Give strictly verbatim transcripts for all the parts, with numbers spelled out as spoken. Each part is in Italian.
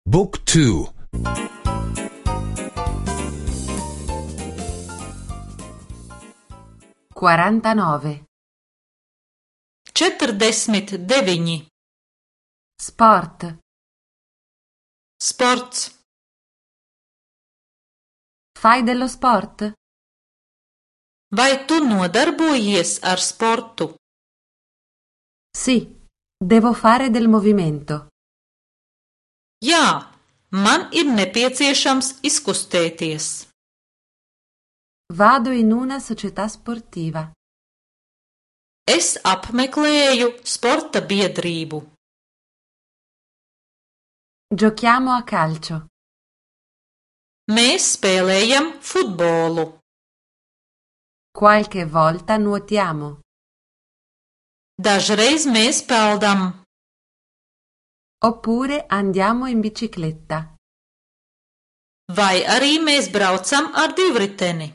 บุ๊กทู quarantanove. Četrdesmit deviņi. Sport. Sports. Fai dello sport? Vai tu nodarbojies ar sportu? Sì, devo fare del movimento. Jā, man ir nepieciešams izkustēties. Vado in una società sportiva. Es apmeklēju sporta biedrību. Giochiamo a calcio. Mēs spēlējam futbolu. Qualche volta nuotiamo. Dažreiz mēs peldam. Oppure andiamo in bicicletta. Vai arī mēs braucam ar divriteni.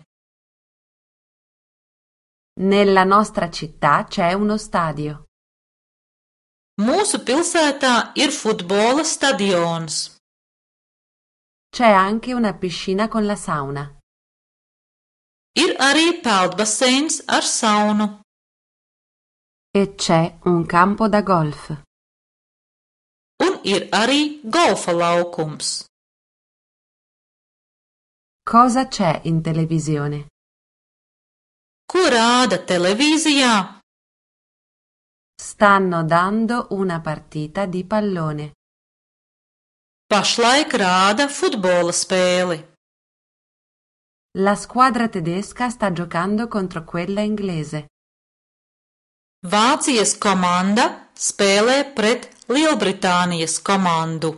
Nella nostra città c'è uno stadio. Mūsu pilsētā ir futbola stadions. C'è anche una piscina con la sauna. Ir arī peldbaseins ar saunu. E c'è un campo da golf. Un ir arī golfa laukums. Cosa c'è in televisione? Ko rāda televīzijā? Stanno dando una partita di pallone. Pašlaik rāda futbola spēli. La squadra tedesca sta giocando contro quella inglese. Vācijas komanda spēlē pret Lielbritānijas komandu.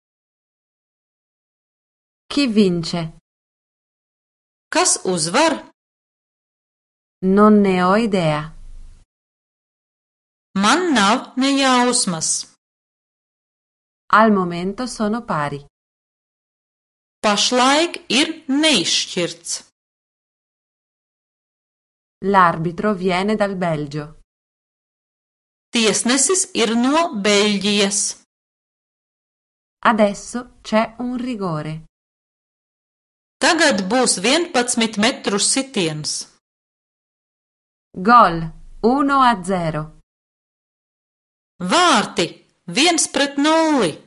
Chi vince? Kas uzvar? Non ne ho idea. Man nav ne jausmas. Al momento sono pari. Pašlaik ir neizšķirts. L'arbitro viene dal Belgio. Tiesnesis ir no Beļģijas. Adesso c'è un rigore. Tagad būs vienpadsmit metru sitiens. Gol uno a zero. Vārti viens pret nulli.